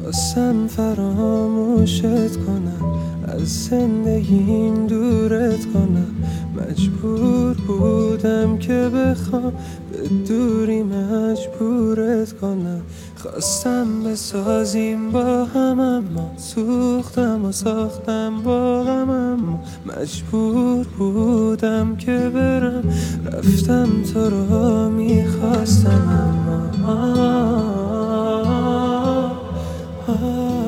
خواستم فراموشت کنم، از زندگیم دورت کنم. مجبور بودم که بخوام به دوری مجبورت کنم. خواستم بسازیم با هم اما سوختم و ساختم با غم، اما مجبور بودم که برم، رفتم تو رو میخواستم اما